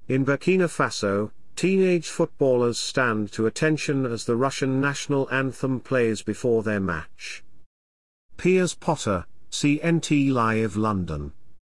In Burkina Faso, teenage footballers stand to attention as the Russian national anthem plays before their match. Piers Potter, CNT Live London.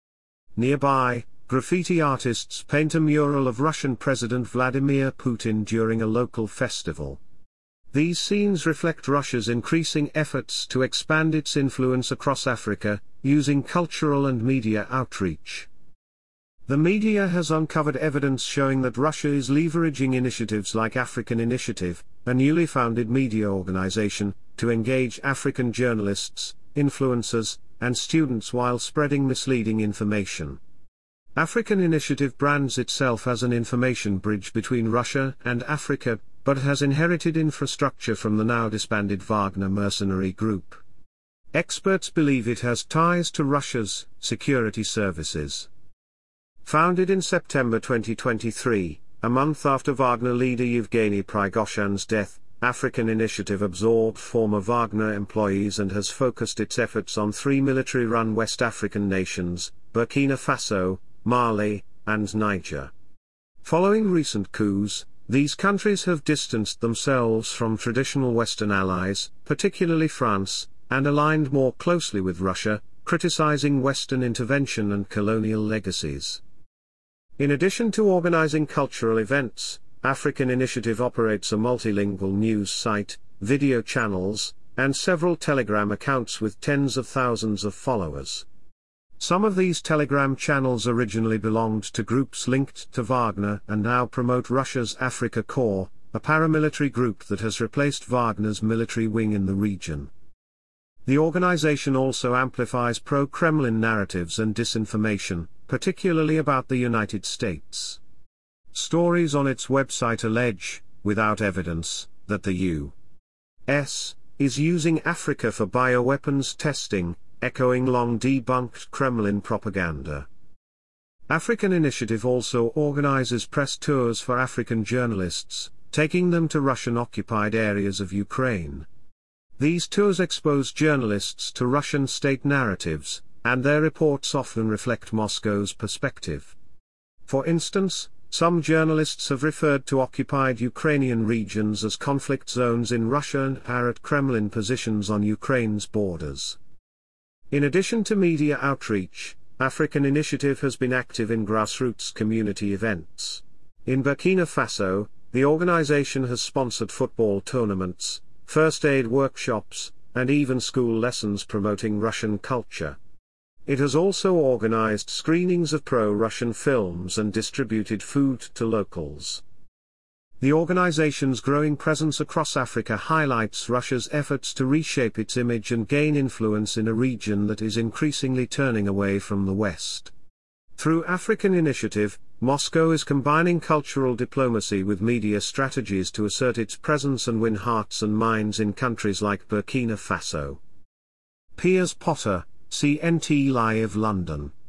Nearby, graffiti artists paint a mural of Russian President Vladimir Putin during a local festival. These scenes reflect Russia's increasing efforts to expand its influence across Africa, using cultural and media outreach. The media has uncovered evidence showing that Russia is leveraging initiatives like African Initiative, a newly founded media organization, to engage African journalists, influencers, and students while spreading misleading information. African Initiative brands itself as an information bridge between Russia and Africa, but has inherited infrastructure from the now disbanded Wagner mercenary group. Experts believe it has ties to Russia's security services. Founded in September 2023, a month after Wagner leader Yevgeny Prigozhin's death, African Initiative absorbed former Wagner employees and has focused its efforts on 3 military-run West African nations, Burkina Faso, Mali, and Niger. Following recent coups, these countries have distanced themselves from traditional Western allies, particularly France, and aligned more closely with Russia, criticizing Western intervention and colonial legacies. In addition to organizing cultural events, African Initiative operates a multilingual news site, video channels, and several Telegram accounts with tens of thousands of followers. Some of these Telegram channels originally belonged to groups linked to Wagner and now promote Russia's Afrika Korps, a paramilitary group that has replaced Wagner's military wing in the region. The organization also amplifies pro-Kremlin narratives and disinformation, particularly about the United States. Stories on its website allege, without evidence, that the U.S. is using Africa for bioweapons testing, echoing long-debunked Kremlin propaganda. African Initiative also organizes press tours for African journalists, taking them to Russian-occupied areas of Ukraine. These tours expose journalists to Russian state narratives, and their reports often reflect Moscow's perspective. For instance, some journalists have referred to occupied Ukrainian regions as conflict zones in Russia and parrot Kremlin positions on Ukraine's borders. In addition to media outreach, African Initiative has been active in grassroots community events. In Burkina Faso, the organization has sponsored football tournaments, first aid workshops, and even school lessons promoting Russian culture. It has also organized screenings of pro-Russian films and distributed food to locals. The organization's growing presence across Africa highlights Russia's efforts to reshape its image and gain influence in a region that is increasingly turning away from the West. Through African Initiative, Moscow is combining cultural diplomacy with media strategies to assert its presence and win hearts and minds in countries like Burkina Faso. Piers Potter, CNT Live London.